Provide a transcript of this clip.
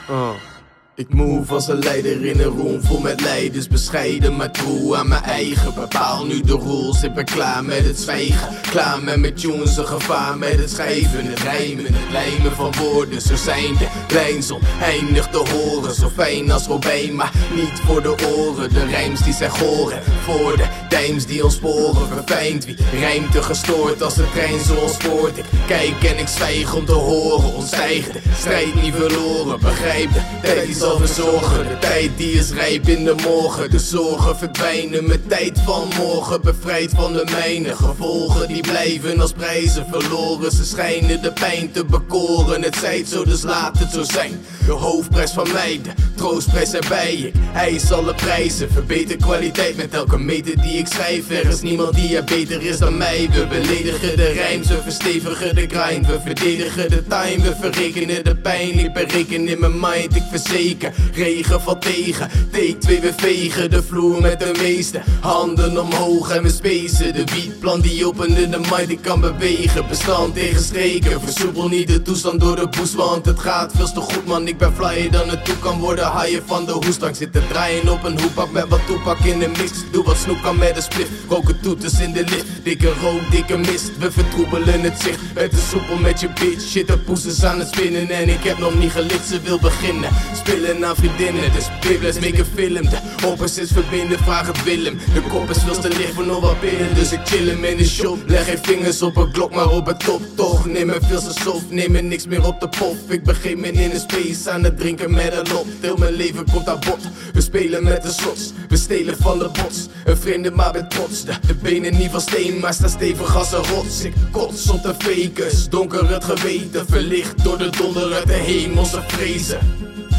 Ik move als een leider in een room vol met leiders. Bescheiden maar true aan mijn eigen. Bepaal nu de rules, ik ben klaar met het zwijgen. Klaar met mijn tunes, een gevaar met het schrijven. Het rijmen, het lijmen van woorden. Zo zijn de lijns oneindig te horen. Zo fijn als Robijn, maar niet voor de oren. De rijms die zijn goren, voor de dijms die ons sporen. Verfijnd, wie rijmt er gestoord als de trein zo ons voort. Ik kijk en ik zwijg om te horen. Ontstijgen, de strijd niet verloren. Begrijp de tijd die zal verzorgen. De tijd die is rijp in de morgen. De zorgen verdwijnen met tijd van morgen. Bevrijd van de mijne. Gevolgen die blijven als prijzen verloren. Ze schijnen de pijn te bekoren. Het zij het zo, dus laat het zo zijn. De hoofdprijs van mij, de troostprijs erbij. Ik eis alle prijzen. Verbeter kwaliteit met elke meter die ik schrijf. Er is niemand die er beter is dan mij. We beledigen de rijms, we verstevigen de grind. We verdedigen de time, we verrekenen de pijn. Ik bereken in mijn mind, ik verzeker. Regen valt tegen, take 2 we vegen de vloer met de meeste handen omhoog en we spacen. De beatplan die opende de mind, ik kan bewegen. Bestand tegen streken, versoepel niet de toestand door de boost. Want het gaat veel te goed man, ik ben flyer dan het toe kan worden. Haaien van de hoestang, zit te draaien op een hoepak met wat toepak in de mix. Doe wat snoep kan met een spliff, roken toeters in de lift. Dikke rook, dikke mist, we vertroebelen het zicht. Het is soepel met je bitch, shit de poes is aan het spinnen. En ik heb nog niet gelicht, ze wil beginnen. Spillen aan vriendinnen, dus babe, let's make a film. De opposites verbinden, vraag het Willem. De kop is veel te licht voor nog wat binnen, dus ik chill hem in de shop. Leg geen vingers op een klok, maar op het top toch. Neem me veel te soft, neem me niks meer op de pop. Ik begin me in een space aan het drinken met een lot. Heel mijn leven komt aan bod, we spelen met de slots. We stelen van de bots, een vreemde maar met trots. De benen niet van steen, maar staan stevig als een rots. Ik kots op de fakers, donker het geweten. Verlicht door de donder uit de hemelse vrezen.